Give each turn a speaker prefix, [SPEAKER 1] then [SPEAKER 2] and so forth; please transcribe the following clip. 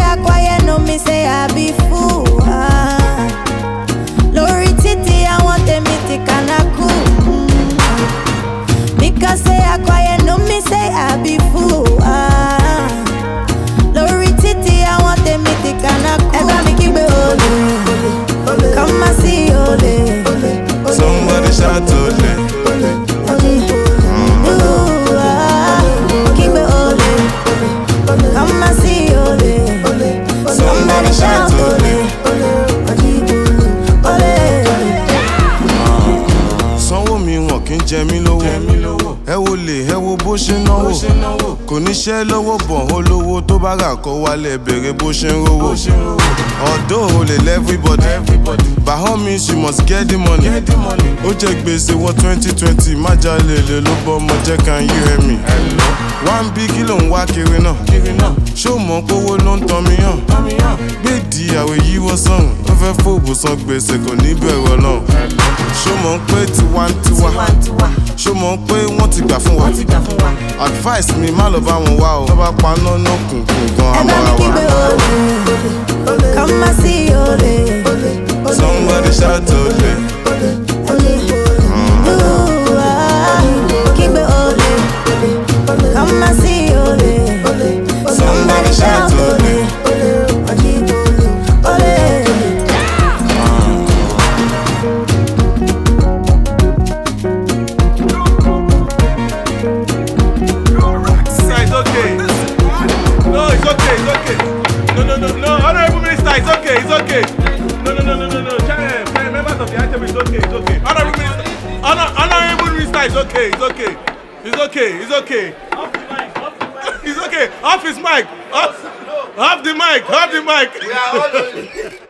[SPEAKER 1] I quiet, no me say I be fool. Lori Titi, I want them to kinda cool. Mika say I quiet, no me say I be fool. Lori Titi, I want them to kinda cool. Ever me keep it ole, come and see ole.
[SPEAKER 2] Somebody shout ole.
[SPEAKER 1] Keep it ole, come and see ole. Somebody shout ole.
[SPEAKER 2] Sanwó mi wọn kì í jẹ mí lówó. Ẹ wo lè ẹ wo bó ṣe náwó. Kò níṣẹ́ lọ́wọ́ bọ̀ olówó tó bá rà kó wálé bèrè bó ṣe ń rówó. Although o lè everybody, by all means you must get the money. Ó jẹ gbèsè wọ 2020 má jalè lè ló bọ́ ọmọ jẹ́ can you hear me? One big kí ló ń wá kiri náà. Ṣó mọ̀ kówó ló ń tan mi hàn? Gbèdì àwẹ̀ yíwọ́ sọ̀hún. Ó fẹ́ fòbò san gbèsè kò ní bẹ̀rù Ọlọ́run. Ṣó mọ̀ pé tiwantiwa. Ṣó mọ̀ pé wọ́n ti gbà fún wa. Advice mi má lọ bá wọn wá o. Tó bá paná náà kùnkùn gan amọ́ra wa.
[SPEAKER 1] Come and see ole.
[SPEAKER 2] Somebody shout ole.
[SPEAKER 1] Keep it ole. Come and see ole. Somebody shout ole.
[SPEAKER 3] It's okay. No, it's okay, it's okay. No, Honorable Minister, it's okay, it's okay. No. Members of the item, it's okay, it's okay. Honorable Minister, it's okay, it's okay. It's okay, it's okay. Off the mic, it's okay. Off his mic. Off the mic.
[SPEAKER 4] We are all